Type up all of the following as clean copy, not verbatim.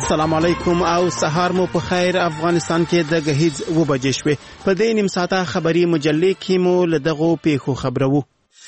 السلام علیکم او سهار مو په خیر. افغانستان کې د غهیز و بجې شوې. په دې نیم ساعته خبري مجلې کې مو لدغو پیښو خبرو.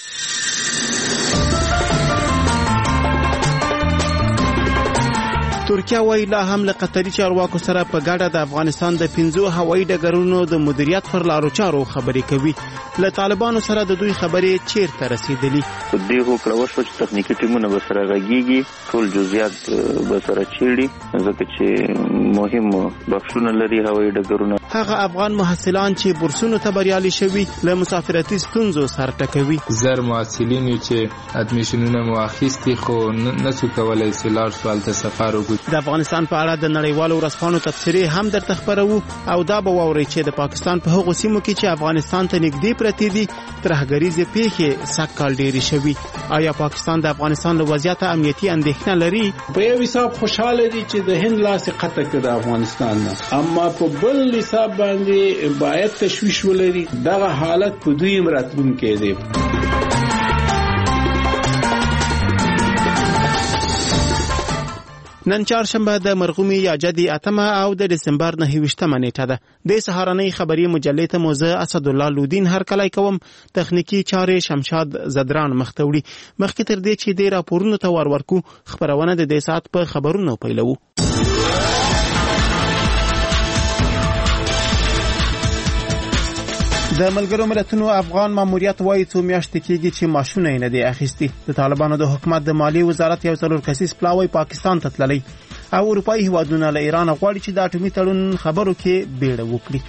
ترکیه وایي لا هم له قطري چارواکو سره په ګډه د افغانستان د 15 هوایي ډګرونو د مدیریت پر لارو چارو خبرې کوي. له طالبانو سره د دوی خبرې چیرته رسیدلي؟ دې هوکړه وشوه چې تخنیکي ټیمونه به سره غږیږي، ټول جزئیات به سره چیړي، ځکه چې مهم بخشونه لري هوایي ډګرونه. هغه افغان محصلان چې بورسونو ته بریالي شوي له مسافرتي ستونزو سره ټکوي. زر محصلین چې ادمیشنونه مو اخیستي خو نسو کولای چې لاړ شو هلته سفر وکړي. د افغانستان په اړه د نړیوالو ورځپاڼو تبصرې هم درته خبرو او دا به واورئ چې د پاکستان په هغو سیمو کې چې افغانستان ته نږدې پرتې دي ترهګریزې پیښې سږ کال ډېرې شوي. آیا پاکستان د افغانستان له وضعیت امنیتي اندېښنه لري؟ په یو حساب خوشاله دي چې د هند لاس قطع کړ د افغانستان نه، اما په بل حساب باندې باید تشویش ولري دغه حالت په دوی راتلونکي دی. نن چهارشنبه د مرغومي یا جدي 8 او د دسمبر 29 نیټه ده. د سهارنۍ خبري مجلې ته موزه اسد الله لودین هر کله کوم تخنیکی چارې شمشاد زدران مختوړي. مخکې تر دې چې د راپورونو ته ورکو خبرونه د دې سات په خبرونو پیلو. د ملګرو ملتونو افغان ماموریت وایي څو میاشتې کېږي چې ماشونه نه دي اخیستي. د طالبانو د حکومت د مالی وزارت یو څلور کسیز پلاوی پاکستان ته تللی او اروپایي هیوادونه له ایران غواړي چې د اټومي تړون خبرو کې بیړه وکړي.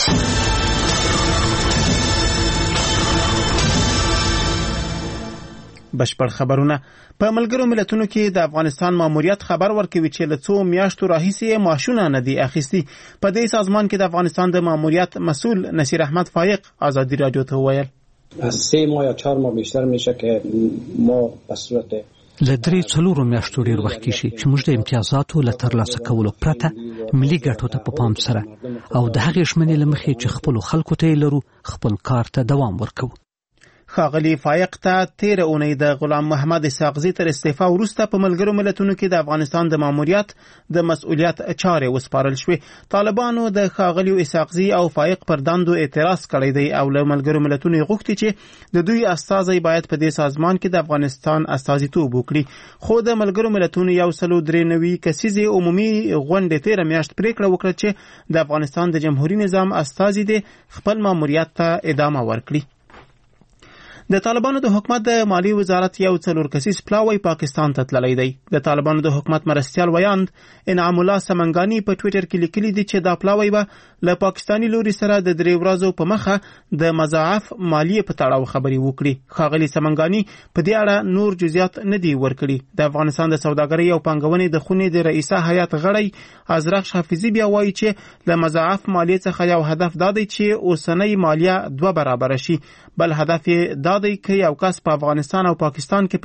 بشپړ خبرونه. په ملګرو ملتونو کې د افغانستان ماموریت خبر ورکوي چې له څو میاشتو راهیسې ماشونه نه دي اخیستي. په دې سازمان کې د افغانستان د ماموریت مسؤل نصیر احمد فایق آزادی رادیو ته وویل از 3 ماه یا 4 ماه بیشتر میشه که ما به صورت لدري څلورو میاشتو ډیر وخت کېږي چې موږ د امتیازاتو له ترلاسه کولو پرته ملي ګټو ته په پام سره او د هغې ژمنې له مخې چې خپلو خلکو ته یې لرو خپل کار ته دوام ورکوو. ښاغلي فایق ته تیر اونۍ د غلام محمد اسحاقزي تر استعفا وروسته په ملګرو ملتونو کې د افغانستان د ماموریت د مسؤلیت چارې وسپارل شوې. طالبانو د ښاغلي اسحاقزي او فایق پر دندو اعتراض کړی دی او له ملګرو ملتونو غوښتي چې د دوی استازي باید په دې سازمان کې د افغانستان استازیتوب وکړي. خو د ملګرو ملتونو یو سلو 93 کسیزې عمومي غونډې تیر میاشت پریکړه وکړه چې د افغانستان د جمهوریت نظام استازي د خپل ماموریت ته ادامه ورکړي. د طالبانو د حکومت د مالی وزارت یو څلور کسیز پلاوی پاکستان ته تللی دی. د طالبانو د حکومت مرستیال ویاند انعام الله سمنګانی په ټوئیټر کې لیکلي دي چې دا پلاوی به له پاکستاني لوري سره د 3 ورځو په مخه د مضاعف مالیې په تړاو خبري وکړي. ښاغلي سمنګانی په دې اړه نور جزئیات نه دي ورکړي. د افغانستان د سوداګرۍ او پانګونې د خونې د رئیسه هیئت غړی ازرق حافظي بیا وایي چې له مضاعف مالیې څخه یو هدف دا دی چې اوسنۍ مالیه 2 برابر شي، بل هدف یې دا دی چې یو کس په افغانستان او پاکستان کې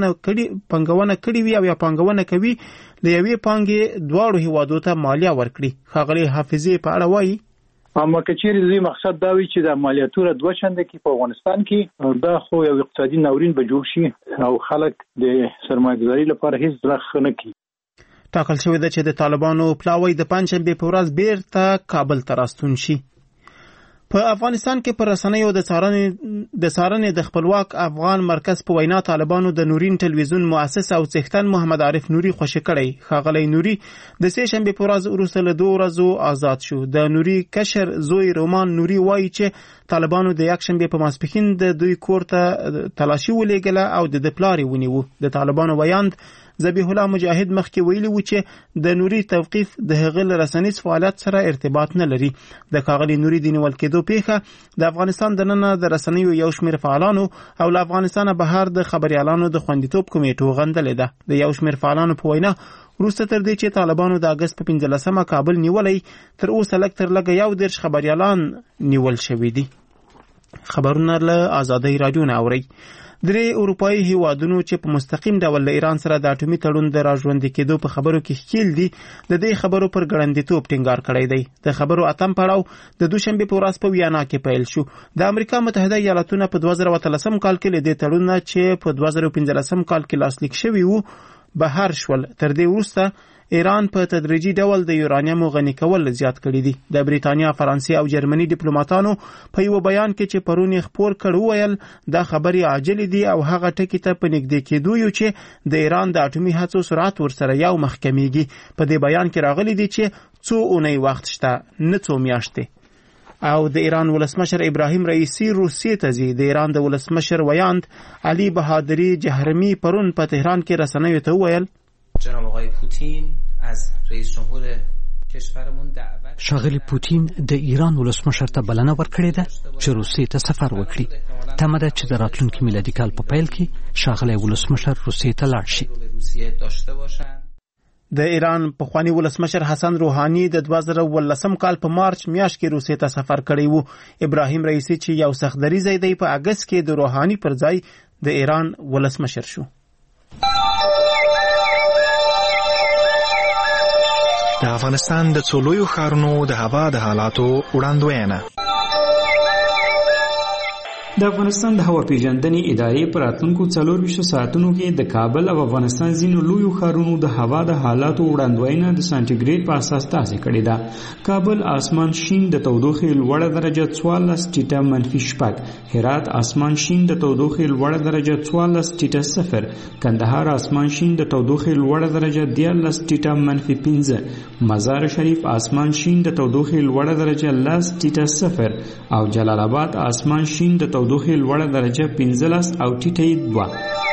پانګونه کړې وي او یا پانګونه کوي له یوې پانګې دواړو هیوادو ته مالیه ورکړي. ښاغلي حافظي په اړه وایي اما کچېرې زی مقصد دا وي چې د مالیاتو دوه چنده کې په افغانستان کې دا خو یو اقتصادي ناورین به جوړ شي او خلک د سرمایه‌ګذاري لپاره هیڅ ځای نه کوي. ټاکل شوی دی چې د طالبانو پلاوی د پنځشنبې په ورځ بیرته کابل ته راستون شي. په افغانستان کې پر رسنیو د څارنې د خپلواک افغان مرکز په وینا طالبانو د نورین ټلویزیون مؤسس او څښتن محمد عارف نوري خوشی کړی. ښاغلی نوري د سه شنبه په ورځ وروسته له 2 ورځو آزاد شو. د نوري کشر زوی رومان نوري وایي چې طالبانو د یک شنبه په ماسپښین د دوی کور ته تلاشي ولېږله او د پلار ونیو. د طالبانو ویاند ذبیح الله مجاهد مخکې ویلي و چې د نوري توقیف د هغه رسنیز فعالیت سره ارتباط نه لري. د ښاغلي نوري د نیول کېدو پیښه د افغانستان د نن د رسنیو یو شمېر فعالانو او له افغانستان بهر د خبريالانو د خوندیتوب کمیټو غندلې ده. د یو شمېر فعالانو په وینا وروسته تر دې چې طالبانو د اگست په 15 کابل نیولې تر اوسه لږ تر لږه 11 خبريالان نیول شوي دي. خبرونه له آزادۍ رادیو نه اوري. 3 اروپایي هیوادونو چې په مستقیم ډول له ایران سره د اټومي تړون د راژوندي کېدو په خبرو کې ښکیل دي د دې خبرو پر ګړندیتوب ټینګار کړی دی. د خبرو اتم پړاو د دوشنبه په ورځ په ویانا کې پیل شو. د امریکا متحده ایالاتونو په 2013 کال کې له دې تړون چې په 2015 کال کې لاسلیک شوی وو بهر شول. تر دې وروسته ایران په تدریجي ډول د یورانیم غني کول زیات کړي دي. د بریتانیا، فرانسې او جرمني ډیپلوماټانو په یو بیان کې چې پرون یې خپور کړ وویل دا خبرې عاجل دي او هغه ټکي ته په نږدې کېدو یو چې د ایران د اټومي هڅو سرعت ورسره یو مخ کمیږي. په دې بیان کې راغلي دي چې څو اونۍ وخت شته، نه څو میاشتې. او د ایران ولسمشر ابراهیم رئیسی روسیې ته ځي. د ایران د ولسمشر ویاند علي بهادری جهرمی پرون په تهران کې رسنیو ته وویل جناب آقای پوتین از رئیس جمهور کشورمون دعوت ښاغلي پوتین د ایران ولسمشر ته بلنه ورکړې ده چې روسیې ته سفر وکړي. تمه ده چې د راتلونکي میلادي کال په پیل کې ښاغلی ولسمشر روسیې ته لاړ شي. د ایران پخوانی ولسمشر حسن روحانی د 2018 کال په مارچ میاشت کې روسیې ته سفر کړی وو. ابراهیم رئیسی چې یو سخت دریځی دی په اگست کې د روحانی پر ځای د ایران ولسمشر شو. د افغانستان د څو لویو ښارونو د هوا د حالاتو وړاندوینه. د افغانستان د هوا پیژندنې ادارې پر راتلونکو 24 ساعتونو کې د کابل او افغانستان ځینو لویو ښارونو د هوا د حالاتو وړاندوینه د سانتیګریډ په اساس تاسیس کړې ده. کابل آسمان شین د تودوخې لوړه درجه 14 ټیټه -8، هرات آسمان شین د تودوخې لوړه درجه 14 ټیټه 0، کندهار آسمان شین د تودوخې لوړه درجه 13 ټیټه -5، مزار شریف آسمان شین د تودوخې لوړه درجه 10 ټیټه 0 او جلال آباد آسمان شین د تودوخې لوړه درجه 15 او ټیټه 2.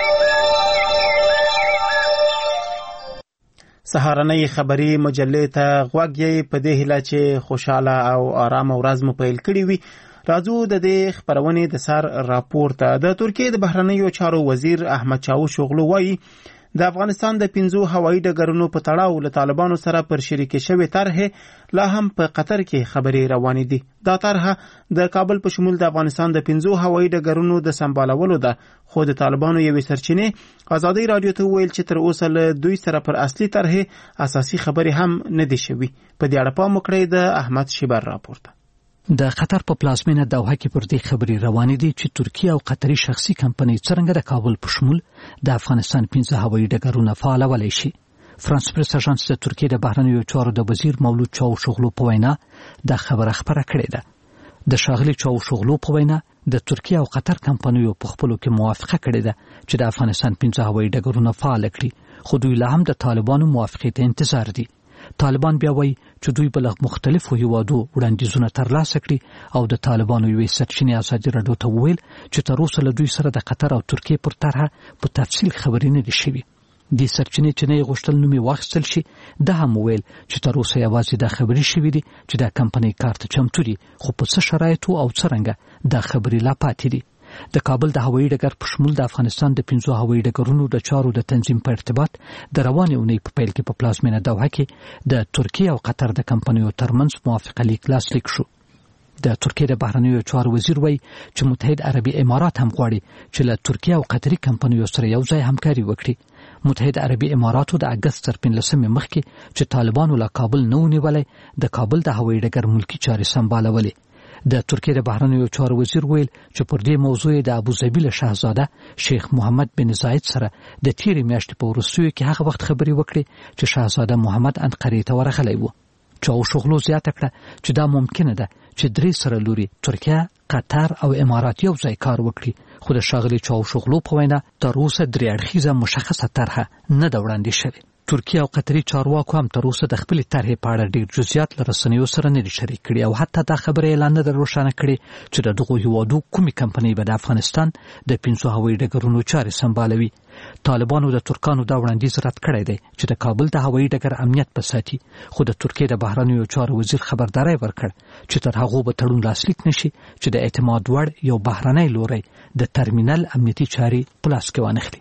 سهارنۍ خبري مجلې ته غوږ یې په دې هیله چې خوشاله او آرامه ورځ مو پیل کړې وي. راځو د دې خبرونې د سر راپور ته. د ترکیې د بهرنیو چارو وزیر احمد چاوشوغلو وایي د افغانستان د 5 هوایي ډګرونو په تړاو له طالبانو سره پر شریکې شوې طرحې لا هم په قطر کې خبرې روانې دي. دا طرحه د کابل په شمول د افغانستان د 5 هوایي ډګرونو د سمبالولو ده، خو د طالبانو یوې سرچینې ازادي رادیو ته ویل چې تر اوسه له دوی سره پر اصلي طرحې اساسي خبرې هم نه دي شوي. په دې اړه پام وکړئ د احمد شیبر راپورته. د قطر په پلازمینه دوحه کې پر دې خبرې روانې دي چې ترکیه او قطري شخصي کمپنۍ څنګه د کابل په شمول د افغانستان 5 هوایي ډګرونه فعالولی شي. فرانس پریس اژانس د ترکیه د بهرنیو چارو د وزیر مولود چاوشوغلو په وینا د خبره خبره کړې ده. د ښاغلي چاوشوغلو په وینا د ترکیه او قطر کمپنیو په خپلو کې موافقه کړې ده چې د افغانستان 5 هوایي ډګرونه فعال کړي، خو دوی لا هم د طالبانو موافقې ته انتظار دي. طالبان بیا وایي چې دوی بل مختلفو هیوادو وړاندیزونه ترلاسه کړي او د طالبانو یوې سرچینې ازادي رادیو ته وویل چې تر اوسه له دوی سره د قطر او ترکیې پر طرحه په تفصیل خبرې نه دي شوي. دې سرچینې چې نه یې غوښتل نوم یې واخیستل شي، ده هم وویل چې تر اوسه یوازې دا خبرې شوي دي چې دا کمپنۍ کار ته چمتو دي، خو په څه شرایطو او څرنګه دا خبرې لا پاتې دي. د کابل د هوایي ډګر په شمول د افغانستان د 5 هوایي ډګرونو د چارو د تنظیم په ارتباط د روانې اونۍ په پیل کې په پلازمینه دوحه کې د ترکیه او قطر د کمپنیو ترمنځ موافقه لیک لاسلیک شو. د ترکیه د بهرنیو چارو وزیر وایي چې متحد عربي امارات هم غواړي چې له ترکیه او قطري کمپنیو سره یو ځای همکاري وکړي. متحد عربي اماراتو د اگست تر 15 مخکې چې طالبانو له کابل نه ونیولای د کابل د هوایي ډګر ملکی چارې سمبالولې. د ترکیه د بهرنیو چارو وزیر ویل چې پر دې موضوع د ابوظبي له شاهزاده شیخ محمد بن زاید سره د تیرې میاشتې په وروستیو کې هغه وخت خبرې وکړي چې شاهزاده محمد انقرې ته ورغلی و. چاوشوغلو زیاته کړه چې دا ممکنه ده چې درې سره لوري ترکیه، قطر او امارات یو ځای کار وکړي، خو د ښاغلي چاوشوغلو په وینا تر اوسه درې اړخیزه مشخصه طرحه نه ده وړاندې شوې. ترکیه او قطري چارواکو هم تر اوسه د خپلې طرحې په اړه ډېر جزئیات له رسنیو سره نه دي شریک کړي او حتی دا خبره اعلان نه ده روښانه کړې چې د دغو هیوادو کومې کمپنۍ به د افغانستان د 5 هوایي ډګرونو چارې سمبالوي. طالبانو د ترکانو دا وړاندیز رد کړی دی چې د کابل د هوایي ډګر امنیت به ساتي، خو د ترکیې د بهرنیو چارو وزیر خبرداری ورکړ چې تر هغو به تړون لاسلیک نشي چې د اعتماد وړ یو بهرنی لوری د ترمینل امنیتي چارې په لاس کې وانخلي.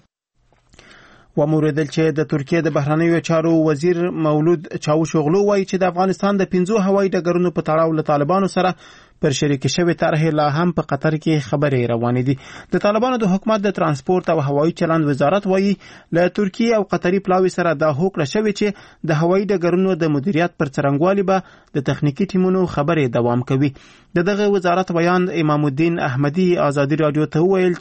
وموردل چې د ترکیه د بهرنیو چارو وزیر مولود چاوشوغلو وایي چې د افغانستان د 5 هوایي ډګرونو په تړاو له طالبانو سره پر شریک شوی طرح لا هم په قطر کې خبرې روانې دي. د طالبانو د حکومت د ترانسپورت او هوایي چلند وزارت وایي له ترکیه او قطري پلاوي سره دا هوکړه شوې چې د هوایي ډګرونو د مدیریت پر څرنګوالي به د تخنیکی ټیمونو خبرې دوام کوي. دغه وزارت بیان امام الدین احمدی ازادي رادیو ته ویل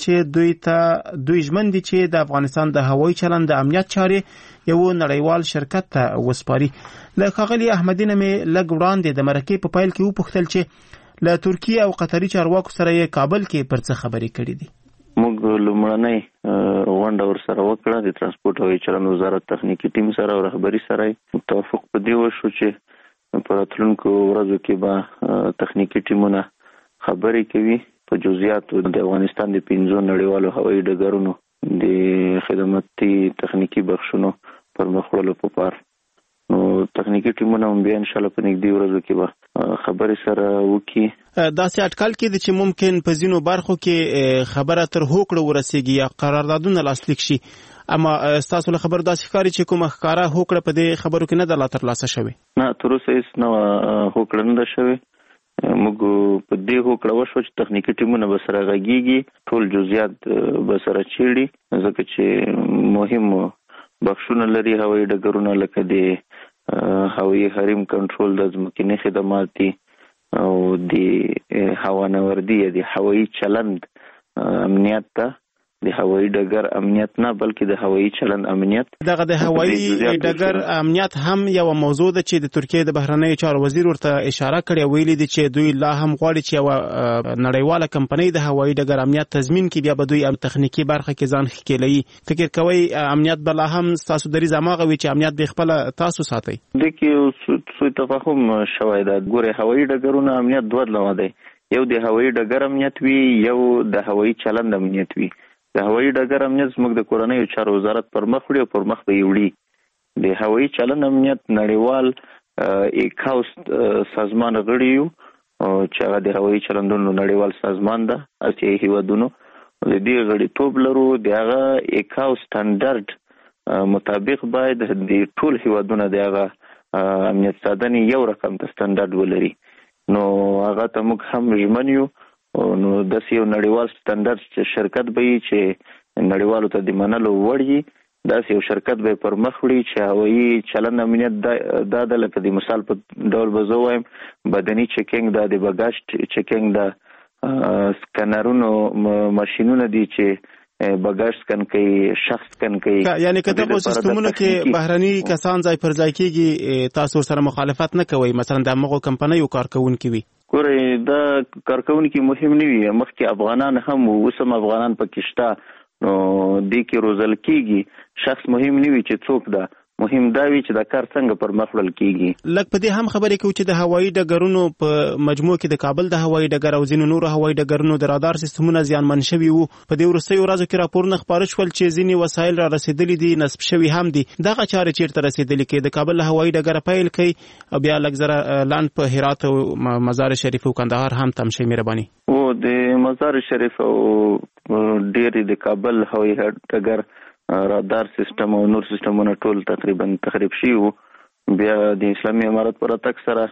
چې دوی ژمن دي چې د افغانستان د هوایي چلند د امنیت چارې یو نړیوال شرکت ته وسپاري. له ښاغلي احمدی نه مې لږ وړاندې د مرکې په پیل کې وپوښتل چې له ترکیه او قطري چارواکو سره یې کابل کې پر څه خبرې کړې دي. موږ لومړنۍ غونډه ورسره وکړه د ترانسپورت او چلند وزارت تخنیکی ټیم سره او رهبری سره توافق په دی وشو چې په راتلونکو ورځو کې به تخنیکی ټیمونه خبرې کوي په جزئیاتو د افغانستان د 5 نړیوالو هوایي ډګرونو د خدماتي تخنیکی بخښونو پر مخ وړلو په پار. نو تخنیکی ټیمونه هم بیا ان شاء الله په نږدې ورځو کې به خبرې سره وکړي. داسې اټکل کې چې ممکن په ځینو برخو کې خبره تر هوکړه ورسیږي یا قراردادونه لاسلیک شي، اما تاسو له خبر داسې ښکاري چې کومه ښکاره هوکړه په دې خبرو کې نه ده لا ترلاسه شوې؟ نه، تر اوسه هېڅ نه هوکړه نه ده شوې. موږ په دې هوکړه وشو چې تخنیکی ټیمونه به سره غږیږي، ټول جزئیات به سره چیړي، ځکه چې مهم بخښونه لري هوایي ډګرونه، لکه د هوایي حریم کنټرول، د ځمکني خدمات دي او د هوانوردي د هوایي چلند امنیت ته، د هوایي ډګر امنیت نه بلکې د هوایي چلند امنیت. دغه د هوایي ډګر امنیت هم یو موضوع ده چې د ترکیه د بهرنیو چارو وزیر ورته اشاره کړې، ویلي دي چې دوی لا هم غواړي چې یو نړیواله کمپنۍ د هوایي ډګر امنیت تضمین کړي، بیا به دوی تخنیکی برخه کې ځان ښکېلوي. فکر کوئ امنیت به لا هم تاسو دریځ هماغه وي چې امنیت به خپل تاسو ساتئ؟ د کې سوء تفاهم شوی ده. ګوره هوایي ډګرونه امنیت دوه ډوله دی، یو د هوایي ډګر امنیت وي، یو د هوایي چلند امنیت وي. د هوایي ډګر امنیت زموږ د کورنیو چارو وزارت پر مخ وړي او پر مخ به یې وړي. د هوایي چلند امنیت نړیوال ایکاوس سازمان غړي یو چې هغه د هوایي چلندونو نړیوال سازمان ده، اسیایي هیوادونو د دې غړیتوب لرو. د هغه ایکاوس سټانډرډ مطابق باید د ټول هیوادونو د هغه امنیت ساتنې یو رقم ته سټانډرډ ولري. نو هغه ته موږ هم ژمن یو. نو داسې یو نړیوال سټانډرډ شرکت به وي چې نړیوالو ته د منلو وړ وي، داسې یو شرکت به پر مخ وړي چې هوایي چلند امنیت دا د لکه د مثال په ډول به زه وایم بدني چیکینګ ده، د بګاج چیکینګ ده، سکنرونو ماشینونه دي چې بګاج سکن کوي، شخص سکن کوي. یعنی که دغه سیستمونو کې بهرني کسان ځای پر ځای کېږي تاسو سره مخالفت نه کوئ؟ مثلا د هغو کمپنیو کارکوونکي وي؟ ګورئ دا کارکوونکي مهم نه وي، مخکې افغانان هم اوس هم افغانان پکې شته، نو دې کې روزل کېږي. شخص مهم نه وي چې څوک ده، مهم دا وي چې دا کار څنګه پر مخ وړل کېږي. لکه په دې هم خبرې کوو چې د هوایي ډګرونو په مجموع کې د کابل د هوایي ډګر او ځینو نورو هوایي ډګرونو د رادار سیستمونه زیانمن شوي وو. په دې وروستیو ورځو کې راپورونه خپاره شول چې ځینې وسایل را رسېدلي دي، نصب شوي هم دي. دغه چارې چیرته رسېدلي کې د کابل هوایي ډګر پیل کوي او بیا لږ زره لاند په هرات او مزار شریف او کندهار هم تم شي؟ مهرباني. او د مزار شریف او ډېر د کابل هوایي ډګر رادار سیستم او نور سیستمونه ټول تقریبا تخریب شي وو. بیا د اسلامي امارت پر اتک سره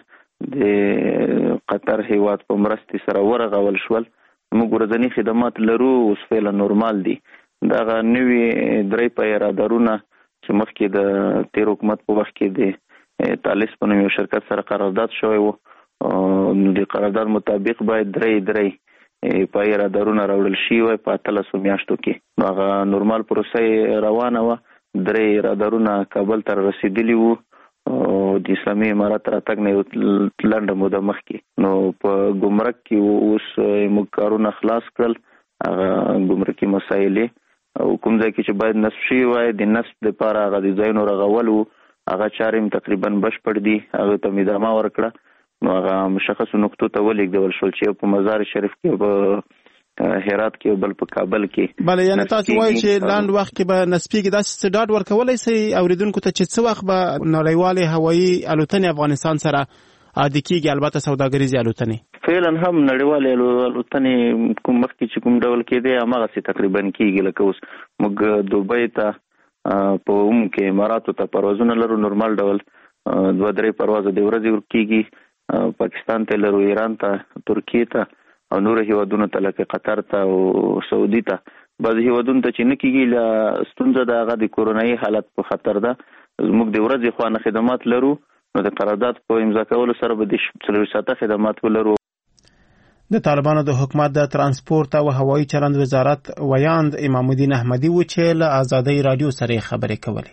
د قطر هیواد په مرستې سره ورغول شول. موږ ورځنی خدمات لرو، اوس فعلا نورمال دي. دغه نوي درې پای رادارونه چې مخکې د تیر حکومت په وخت کې د تالیس په نوم یو شرکت سره قرارداد شوی وو، نو د قرارداد مطابق باید درې پای رادارونه راوړل شي وای په 13 میاشتو کې. هغه نورمال پروسه روانه و. 3 رادارونه کابل ته رسیدلی وو د اسلامي امارت راتګ نه لنډه موده مخکې. نو په ګمرک کې اوس موږ کارونه خلاص کړل. هغه ګمرکي مسایل او کوم ځای کې چې باید نصب شي وای د نصب لپاره هغه د ځایونو رغول وو، هغه چارې تقریبا بشپړ دي. هغه ته ادامه ورکړه. نو هغه مشخص نقطو ته ولېږدول شول چې په مزار شریف کې په هرات کې بل په کابل کې. بله، یعنی تاسو وایئ چې لاند وخت کې به نسبیږي. داسې ډاډ ورکولی شئ اوریدونکو ته چې څه وخت به نړیوالې هوایي الوتنې افغانستان سره عادي کېږي، البته سوداګریزې الوتنې؟ فعلا هم نړیوالې الوتنې کوم مخکې چې کوم ډول کېدی هماغسې تقریبا کېږي. لکه اوس موږ دوبۍ ته په کې اماراتو ته پروازونه لرو، نورمال ډول 2-3 پروازه د ورځې کېږي. پاکستان ته لرو، ایران ته، ترکیه ته او نور هیوادونو ته لکه قطر ته او سعودي ته. بعض هیوادونو ته چې نه کېږي له ستونزه د هغه د کورونایي حالت په خطر ده. موږ د ورځې خوانه خدمات لرو، نو د قرارداد په امضا کولو سره به د 24 ساعته خدمات ولرو. د طالبانو د حکومت د ترانسپورت او هوایي چلند وزارت ویاند امام الدین احمدي و چې له آزادۍ رادیو سره خبرې کولې.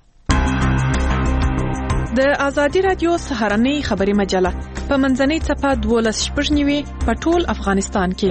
د آزادۍ رادیو سهارنۍ خبري مجله په منځنۍ صفحه 12 په ټول افغانستان کې.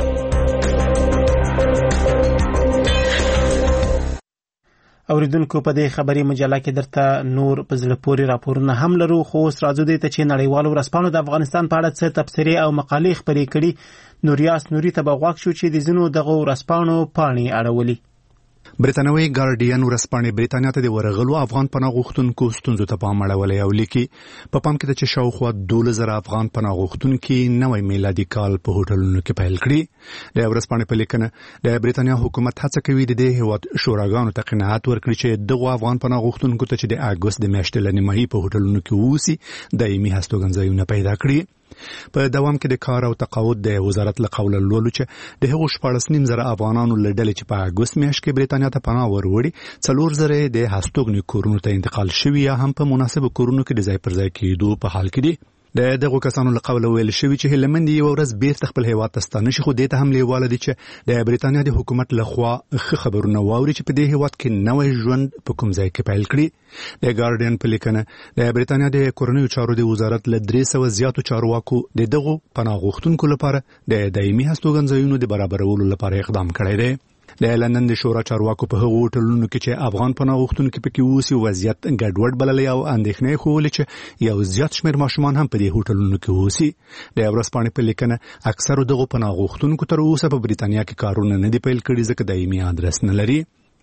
اوریدونکو په دې خبري مجله کې درته نور په زړه پورې راپورونه هم لرو، خو اوس راځو دې ته چې نړیوالو ورځپاڼو د افغانستان په اړه څه تبصرې او مقالې خپرې کړي. نوریاس نوري ته به غوږ شو چې د ځینو دغه ورځپاڼو پاڼې اړولي. برتانوي ګارډین ورځپاڼې برېټانیا ته د ورغلو افغان پناه غوښتونکو ستونزو ته پام اړولی او لیکي په پام کې ده چې شاوخوا 12,000 افغان پناه غوښتونکي نوی میلادي کال په هوټلونو کې پیل کړي. د ورځپاڼې په لیکنه د برېټانیا حکومت هڅه کوي د دې هیواد شوراګانو ته قناعت ورکړي چې دغه افغان پناه غوښتونکو ته چې د اګوست د میاشتې له نیمایي په هوټلونو کې اوسي دایمي هستوګنځایونه پیدا کړي. په دوام کې د کار او تقاعد د وزارت له قوله لولو چې د هغو 14,000 افغانانو له ډلې چې په اګوست میاشت کې برېټانیا ته پناه وروړي 4,000 د هستوګنې کورونو ته انتقال شوي یا هم په مناسبو کورونو کې د ځای پر ځای کېدو په حال کې دي. د دغه کسانو له قوله ویل شوی چې هلمند یو ورځ بیرته خپل هیواد ته ستانه شي، خو دې ته هم لیواله دي چې د برېټانیا د حکومت لخوا خبرونه واوري چې په دې هیواد کې نوې ژوند په کوم ځای کې پیل کړي. د ګارډین په لیکنه د برېټانیا د کورنیو چارو د وزارت له 300 زیاتو چارواکو د دغه پناه غوښتونکو لپاره د دایمي هستوګنځایونو د برابرولو لپاره اقدام کړی دی. د لندن د شورا چارواکو په هغو هوټلونو کې چې افغان پناه غوښتونکي پکې اوسي وضعیت ګډوډ بللی او اندېښنې ښوولې چې یو زیات شمېر ماشومان هم په دې هوټلونو کې اوسي. د ورځپاڼې په لیکنه اکثرو دغو پناه غوښتونکو تر اوسه په برېټانیا کې کارونه نه دي پیل کړي ځکه دایمي ادرس نه لري.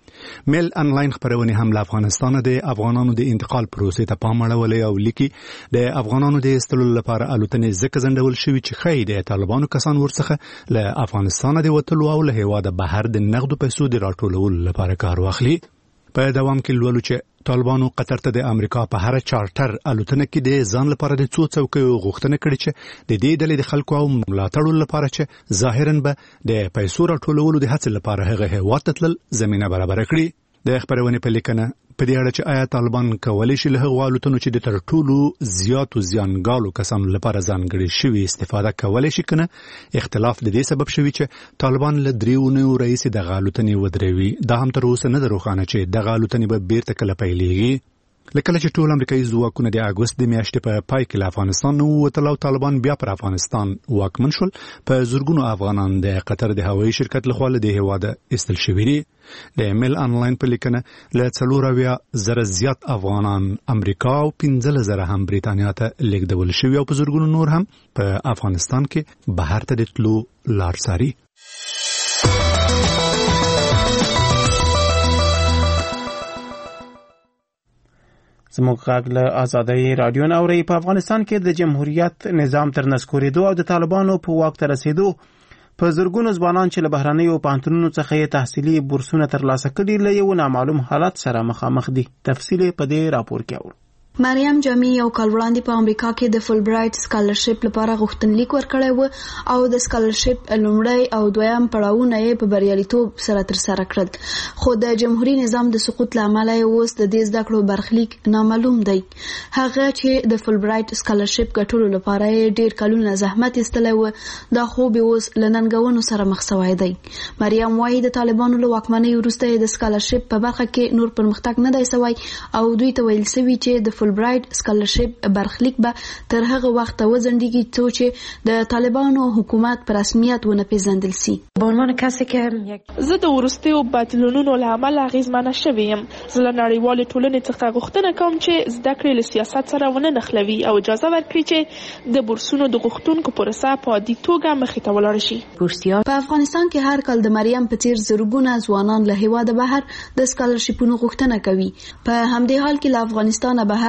میل انلاین خبرونه هم له افغانستان د افغانانو د انتقال پروسې ته پام اړولی او لیکي د افغانانو د ایستلو لپاره الوتنې ځکه ځنډول شوي چې ښایي د طالبانو کسان ورڅخه له افغانستان د وتلو او له هیواده بهر د نغدو پیسو د راټولولو لپاره کار واخلي. په دوام کې لولو چې طالبانو قطر ته د امریکا په هر چارټر الوتنه کې د ځان لپاره د څو څوکیو غوښتنه کړې چې د دې ډلې د خلکو او ملاتړو لپاره چې ظاهراً به د پیسو راټولولو د هڅې لپاره هغه هیواد ته تلل زمینه برابر کړي. د خبرونې په لیکنه په دې اړه چې آیا طالبان کولی شي له هغو الوتنو چې د تر ټولو زیاتو زیانګالو کسانو لپاره ځانګړې شوي استفاده کولی شي کنه، اختلاف د دې سبب شوی چې طالبان له 3 اونیو راهیسې دغه الوتنې ودروي. دا هم تر اوسه نه ده روښانه چې دغه الوتنې به بیرته کله پیلېږي. لکه چې ټول امریکایي ځواکونه د اګوست د میاشتې په پای کې له افغانستان نه ووتل او طالبان بیا پر افغانستان واکمن شول، په زرګونو افغانان د قطر د هوایي شرکت لخوا له دې هیواده ایستل شوي دي. د میل انلاین په لیکنه له 4,000 زیات افغانان امریکا او 15,000 هم برېټانیا ته لیږدول شوي او په زرګونو نور هم په افغانستان کې بهر ته د تلو لار څاري. زموږ غږ له آزادۍ رادیو نه اورئ. په افغانستان کې د جمهوریت نظام تر نسکورېدو او د طالبانو په واک ته رسېدو په زرګونو ځوانان چې له بهرنیو پوهنتونونو څخه یې تحصیلي بورسونه ترلاسه کړي له یو نامعلوم حالت سره مخامخ دي. تفصیل په دې راپور کې اورو. مریم جامی یو کال وړاندې په امریکا کې د فول برایټ سکالرشپ لپاره غوښتنلیک ورکړی و او د سکالرشپ لومړی او دویم پړاوونه یې په بریالیتوب سره ترسره کړل، خو د جمهوریت نظام د سقوط له امله یې اوس د دې زده کړو برخلیک نامعلوم دی. هغه چې د فول برایټ سکالرشپ ګټلو لپاره یې ډیر کلونه زحمت ایستلی و، دا خوب یې اوس له ننګونو سره مخ شوی دی. مریم وایي د طالبانو له واکمنۍ وروسته یې د سکالرشپ په برخه کې نور پرمختګ نه دی شوی او دوی ته ویل شوي چې د فول برایټ سکالرشپ برخلیک به تر هغه وخت وځنډیږي چې د طالبانو حکومت په رسمیت ونه پیژندل شي. به عنوان کسی که زه د وروستیو بدلونونو له امله اغېزمنه شوې یم، زه له نړیوالې ټولنې څخه غوښتنه کوم چې زده کړې له سیاست سره ونه نښلوي او اجازه ورکړي چې د بورسونو د غوښتونکو پروسه په عادي توګه مخې ته ولاړه شي. په افغانستان کې هر کال د مریم په څیر زرګونه ځوانان له هیواده بهر د سکالرشپونو غوښتنه کوي. په همدې حال کې له افغانستانه بهر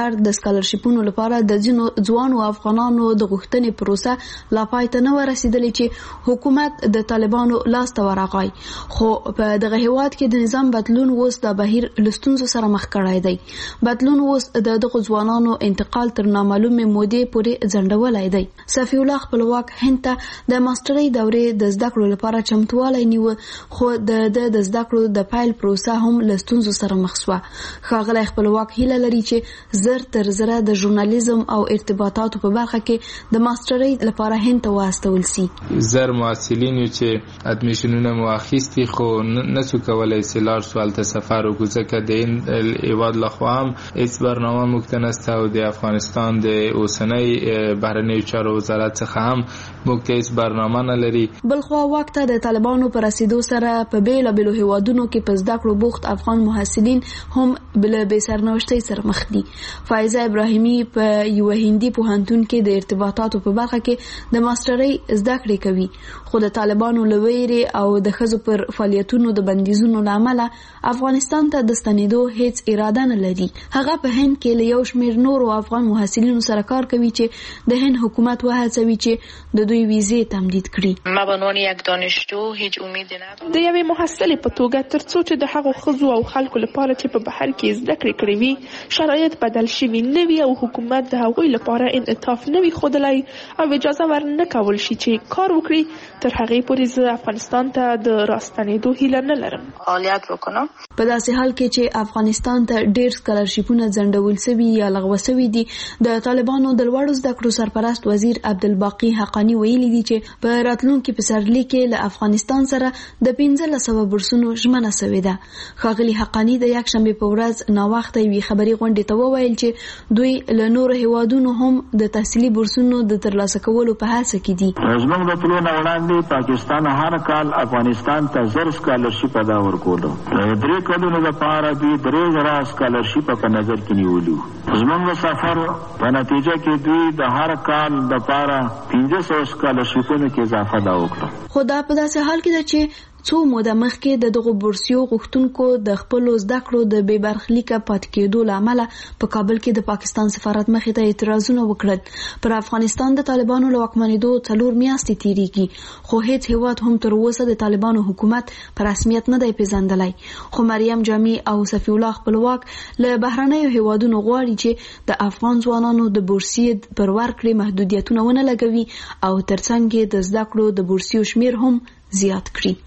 بغیر د سکالرشیپونو لپاره د ځینو ځوانو افغانانو د غوښتنې پروسه لا پای ته نه ورسېدلې چې حکومت د طالبانو لاس ته ورغی. خو په دغه هیواد کې د نظام بدلون اوس د بهیر لستونزو سره مخ کړای دی. بدلون اوس د دغه ځوانانو انتقال تر نامعلومه مودې پورې ځنډولای دی. صفی الله خپلواک هند ته د ماسترۍ دورې د زده کړو لپاره چمتووالی نیو، خو د زده کړو د پیل پروسه هم لستونزو سره مخ شوه. ښاغلی خپلواک هیله لري چې زر تر زره د ژورنالیزم او ارتباطاتو په برخه کې د ماسترۍ لپاره هند ته واستول سي. زر محصلین چې ادمیشنونه مو اخیستي خو نسو کولای چې لاړ شو هلته سفر وکړو، ځکه د هیواد لخوا هم هیڅ برنامه موږ ته نشته او د افغانستان د اوسنۍ بهرنیو چارو وزارت څخه هم موږ ته هیڅ برنامه نه لري. بلخوا وخت د طالبانو پر رسیدو سره په بیلابیلو هیوادونو کې په زده کړو بوخت افغان محصلین هم بل بې سرنوشتۍ سره مخ دي. فایزه ابراهیمي په یو هندي پوهنتون کې د ارتباطاتو په برخه کې د ماسترۍ زده کړې کوي، خو د طالبانو له ویرې او د ښځو پر فعالیتونو د بندیزونو له امله افغانستان ته د ستنېدو هیڅ اراده نه لري. هغه په هند کې له یو شمېر نورو افغان محصلینو سره کار کوي چې د هند حکومت وهڅوي چې د دوی ویزې تمدید کړي. ما به عنوان یک دانشجو هیڅ امید نه د یوې محصلې په توګه ترڅو چې د هغو ښځو او خلکو لپاره چې په بهر کې زده کړې کړې وي شرایط بدل شوي نه وي او حکومت د هغوی لپاره انعطاف نه وي ښودلی او اجازه ورنه کول شي چې کار وکړي، تر هغې پورې زه افغانستان ته د راستنېدو هیله نه لرم. فعالیت وکړم. په داسې حال کې چې افغانستان ته ډېر سکالرشیپونه ځنډول شوي یا لغوه شوي دي، د طالبانو د لوړو زده کړو سرپرست وزیر عبدالباقي حقانی ویلي دي چې په راتلونکي پسرلي کې له افغانستان سره د 1500 بورسونو ژمنه شوې ده. ښاغلي حقانی د یکشنبې په ورځ ناوخته یوې خبري غونډې ته وویل چې دوی له نورو هیوادونو هم د تحصیلي بورسونو د ترلاسه کولو په هڅه کې دي. زموږ د تلو نه وړاندې پاکستان هر کال افغانستان ته 1000 سکالرشیپ ادا ورکولو. 3 کلونو لپاره دوی 3000 سکالرشیپ په نظر کې نیولو. زموږ سفر په نتیجه کې دوی د هر کال لپاره 1500 سکالرشیپونو کې اضافه دا وکړه. خو دا په داسې حال کې ده چې څو موده مخکې د دغو بورسیو غوښتونکو د خپلو زده کړو د بې برخلیکه پاتې کېدو له امله په کابل کې د پاکستان سفارت مخې ته اعتراضونه وکړل. پر افغانستان د طالبانو له واکمنېدو 4 میاشتې تېرېږي، خو هیڅ هیواد هم تر اوسه د طالبانو حکومت په رسمیت نه دی پیژندلی. خو مریم جامي او صفی الله خپلواک له بهرنیو هیوادونو غواړي چې د افغان ځوانانو د بورسیې پر ورکړې محدودیتونه ونه لګوي او ترڅنګ د زده کړو د بورسیو شمیر هم زیات کړي.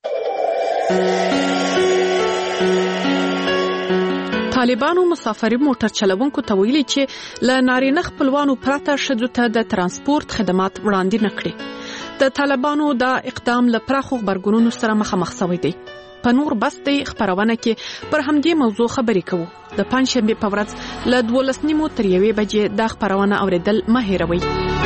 طالبانو مسافري موټر چلوونکو ته ویلي چې له نارینه خپلوانو پرته ښځو ته د ترانسپورت خدمات وړاندې نه کړي. د طالبانو دا اقدام له پراخو غبرګونونو سره مخامخ شوی دی. په نور بس دی خبرونه کې پر همدې موضوع خبرې کوو. د پنځشنبه په ورځ له 12:30 تر 1 بجې دا خبرونه اوریدل مه هېروئ.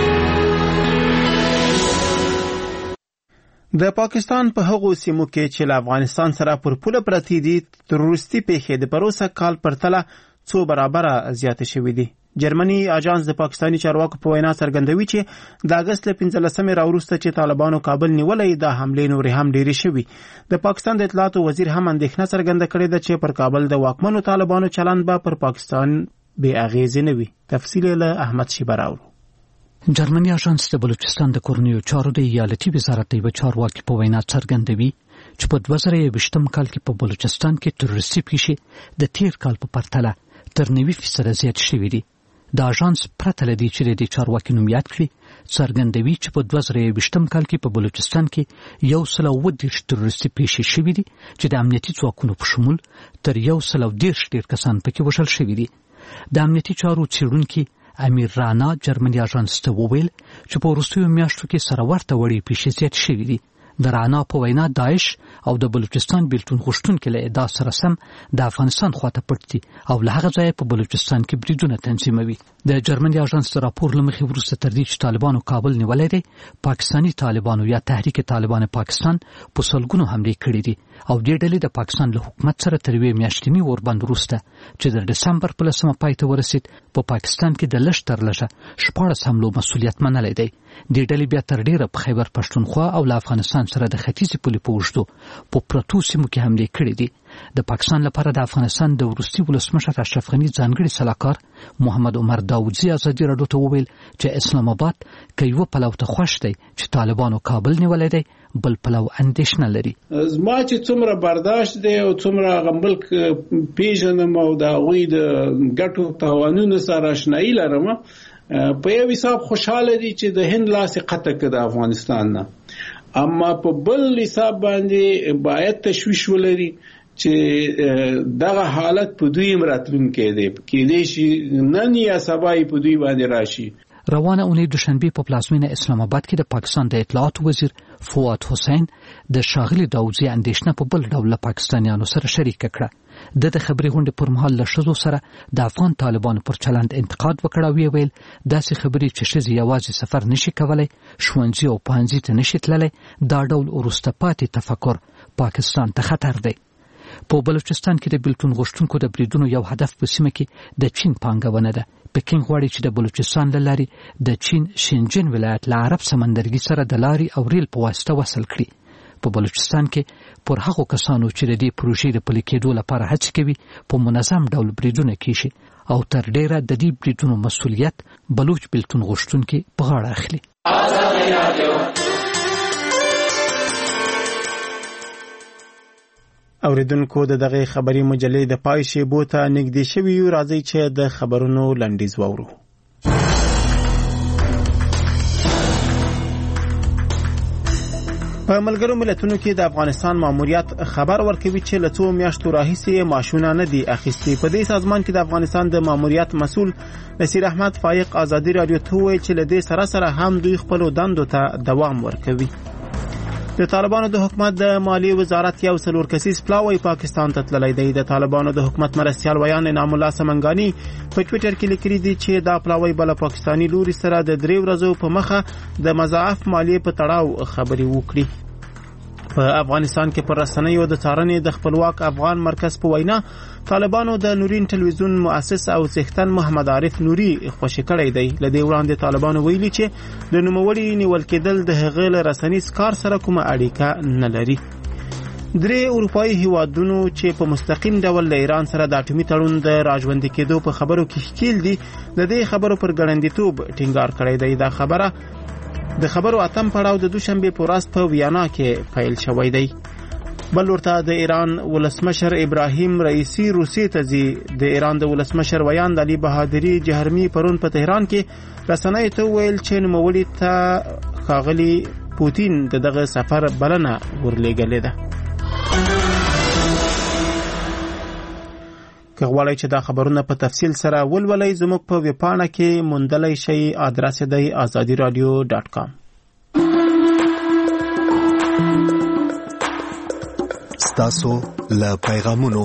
د پاکستان په هغو سیمو کې چې له افغانستان سره پر پوله پرتې دي تروریستي پیښې د پروسه کال پرتله 2 برابره زیاتې شوې دي. جرمني اژانس د پاکستاني چارواکو په وینا څرګندوي چې د اگست له 15 راوروسته چې طالبانو کابل نیولې د حملې نورې هم ډېرې شوي. د پاکستان د اطلاعاتو وزیر هم اندېښنه څرګنده کړې ده چې پر کابل د واکمنو طالبانو چلند به پر پاکستان بې اغېزې نه وي. تفصیل له احمد شیبه راوړو. جرمني اژانس د بلوچستان د کورنیو چارو د ایالتي وزارت یو چارواکي په وینا څرګندوي چې په 2020 کال کې په بلوچستان کې تروریستي پیښې د تیر کال په پرتله تر 90% زیات شوې دي. د اژانس پرته لدی چې د چارواکي نوم یاد کړي څرګندوي چې په 2020 کال کې په بلوچستان کې 110 تروریستي پیښې شوې دي چې د امنیتي ځواکونو په شمول تر 110 ډیر کسان پکې وژل شوي دي. د امنیتي چارو څېړونکي امیر رانا جرمني اژانس ته وویل چې په وروستیو میاشتو کې سره ورته وړې پیښې زیات شوې دي. د رانا په وینا داعش او د بلوچستان بیلتون غوښتونکي له ادعا سره سم د افغانستان خواته پټ دي او له هغه ځایه په بلوچستان کې بریدونه تنظیموي. د جرمني اژانس راپور له مخې وروسته تر دې چې طالبانو کابل نیولی دی، پاکستاني طالبانو یا تحریک طالبان پاکستان په سلګونو حملې کړې دي او دې ډلې د پاکستان له حکومت سره تر 1 میاشتني اوربند وروسته چې د دسمبر په 10 پای ته ورسید په پاکستان کې د لږ تر لږه 14 حملو مسؤلیت منلی دی. دې ډلې بیا تر ډیره په خیبر پښتونخوا او له افغانستان سره د ختیځې پولې په اوږدو په پرتو سیمو کې حملې کړې دي. د پاکستان لپاره د افغانستان د وروستي ولسمشر اشرف غني ځانګړي سلاکار محمد عمر داودزي ازادي راډیو ته وویل چې اسلام آباد کې یو پلو ته خوښ دی چې طالبانو کابل نیولې دی بل پلو اندېښنه لري. زما چې څومره برداشت دی او څومره غمبل پیژنم او د هغوی د ګټو تاوانونو سره آشنایي لرم په یو حساب خوشاله دي چې د هند لاسې قطع کړه د افغانستان نه، اما په بل حساب باندې باید تشویش ولري چې دغه حالت په دوی راتلونکي دی کېدای شي نن یا سبا په دوی باندې راشي. روانه اونۍ دوشنبه په پلازمینه اسلام آباد کې د پاکستان د اطلاعات وزیر فواد حسین د شاغلي داودزي اندېښنه په بل ډول پاکستانیانو سره شریک کړه. د خبري غونډې پر مهال له ښځو سره د افغان طالبانو پر چلند انتقاد وکړ او ویل داسې خبرې چې ښځې یوازې سفر نشي کولای، ښوونځي او پوهنځي ته نشي تللی، دا ډول وروسته پاتې تفکر پاکستان ته خطر دی. په بلوچستان کې د بیلتون غوښتونکو د بریدونو یو هدف په سیمه کې د چین پانګونه ده. پکینګ غواړي چې د بلوچستان له لارې د چین شینجن ولایت له عرب سمندرګي سره د لارې او ریل په واسطه وصل کړي. په بلوچستان کې پر هغو کسانو چې د دې پروژې د پلي کېدو لپاره هڅې کوي په منظم ډول بریدونه کیږي او تر ډیره د دې بریدونو مسؤلیت بلوچ بیلتون غوښتونکي په غاړه اخلي. اوریدونکو د دغه خبري مجلې د پای شیبو ته نږدې شوي یو، راځي چې د خبرونو لنډیز وورو. په ملګرو ملتونو کې د افغانستان ماموریت خبر ورکوي چې له څو میاشتو راهیسې معاشونه نه دي اخیستي. په دې سازمان کې د افغانستان د ماموریت مسؤل نصیر احمد فایق ازادي راډیو ته وویل چې له دې سره سره هم دوی خپلو دندو ته دوام ورکوي. د طالبانو د حکومت د مالی وزارت یو څلور کسیز پلاوی پاکستان ته تللی دی. د طالبانو د حکومت مرستیال ویان انعام الله سمنګانی په ټوئیټر کې لیکلي دي چې دا پلاوی بل پاکستانی لوري سره د 3 ورځو په مخه د مضاعف مالی په تړاو خبري وکړي. په افغانستان کې پر رسنیو د څارنې د خپلواک افغان مرکز په وینا طالبانو د نورین ټلویزیون مؤسس او څښتن محمد عارف نوري خوشی کړی دی. لدې وړاندې طالبانو ویلي چې د نوموړي نیول کېدل د هغه له رسنیز کار سره کومه اړیکه نه لري. 3 اروپایي هیوادونو چې په مستقیم ډول له ایران سره د اټومي تړون د راژوندي کېدو په خبرو کې ښکیل دي، د دې خبرو پر ګړندیتوب ټینګار کړی دی. دا خبره د خبرو اتم پړاو د دوشنبه په ورځ په ویانا کې پیل شوی دی. بل ورته د ایران ولسمشر ابراهیم رئیسی روسیې ته ځي. د ایران د ولسمشر ویان علي بهادری جهرمی پرون په تهران کې رسنیو ته ویل چې نوموړي ته ښاغلي پوتین دغه سفر بلنه ورلېږلې ده. که غواړئ چې دا خبرونه په تفصیل سره ولولئ زموږ په ویبپاڼه کې موندلی شئ. ادرس دی azadiradio.com. ستاسو له پیغامونو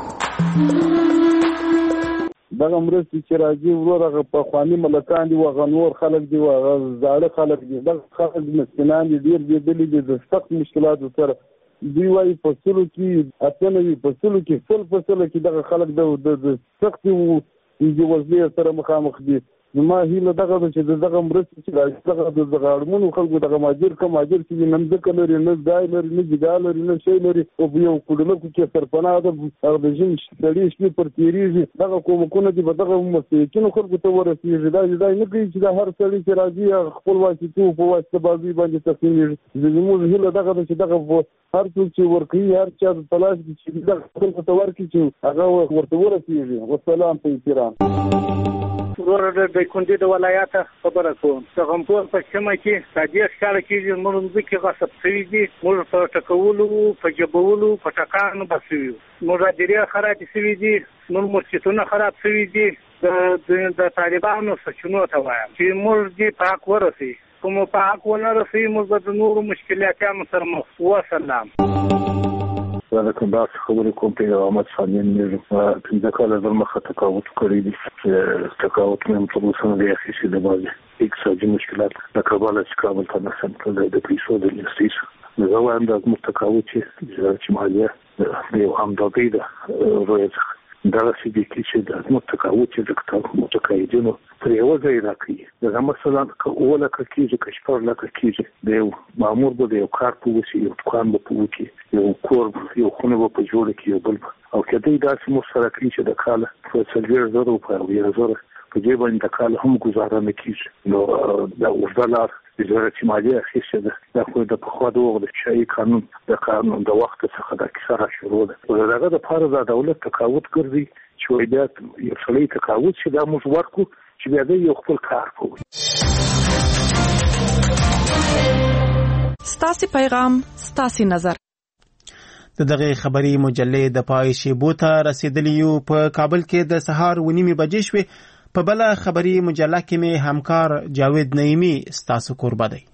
دغه مرستې چې راځي ورو په خواني ملکان دي او غنور خلک دي او زاړه خلک دي. دغه خلک مسکینان دي، ډیر دي د سخت مشکلاتو سره. دوی وايي فصلو کې اتنوي فصلو کې فصلو کې دغه خلک د سخت او وضعیت سره مخامخ دي. ما هیله دغه چې دغه مرستې چې راځي دغه اړمنو خلکو دغه ماجر چې نن ځکه لري نه ځای لري نه ځای لري نه شی لري او یو کډلکو کې سرپناه ده د جن شړې شپې پر تیریږي. دغه کومکونه دي په دغه مسلکینو خلکو ته ورسیږي. دا نه کوي چې دا هر سړی چې راځي خپل واسطو په واسطه باندې تقسیمېږي. زموږ هیله دغه چې دغه هر څوک چې ورکوي هر چا د تلاش چې دغه خلکو ته ورکړي چې هغه ورته ورسیږي. والسلام په احترام. ورور د کندې د ولایت خبره کوم. څنګه په سیمه کې تاجر ښکار کېږي، موږ ځکه غصب شوي دي، موږ په ټکولو په جبولو په ټکانو بسوي، موږ راډیو خراب شوي دي، موږ مرچتونه خراب شوي دي. د طالبانو سچونو ته وایم چې موږ دې پاک ورسي، کوم پاک ونه رسي موږ د نورو مشکلاتونو سره مخ. وسلام. دا کوم دا خبرې کوم په احمد خانین نه پنځه کاله د مخه تقاوت کړی دي. تقاوت هم په اوسنۍ د اخیستې د باندې اقتصادي مشکلات د کابل څخه کابل ته نسم کړل د پیسو د انوستیشن نو وایم دا متقاوت چې مالیه د یو همدغې د رویت دا چې چې د متقاعد چې د متقاعدینو پر یو ځای راکړي دا مثلا اوله کېږي کشپر لکه کېږي د یو مامور به د یو کار په وسی یو دکان به په وکی یو کور یو خونه به په جوړ کې یو بل او کله دا چې مو سره کړی چې د کال په 30,000 په 1,000 په دې باندې د کال هم گزاره نه کیږي نو دا ورډلار د وزارت مالیه اخیسته ده خو د په خوا د وغه شای قانون د وخت څخه د کیسه شروع ده ولغه د فار د دولت تقاعد ګرځي چې بیا یو څلې تقاعد چې د موږ ورکو چې بیا د یو خپل کار کوي. ستاسي پیغام ستاسي نظر. د دغه خبري مجلې د پای شیبو ته رسیدلی یو په کابل کې د سهار 9:30 بجې شوې. په بل خبري مجله کې مې همکار جاوید نعیمی ستاسو قربا دی.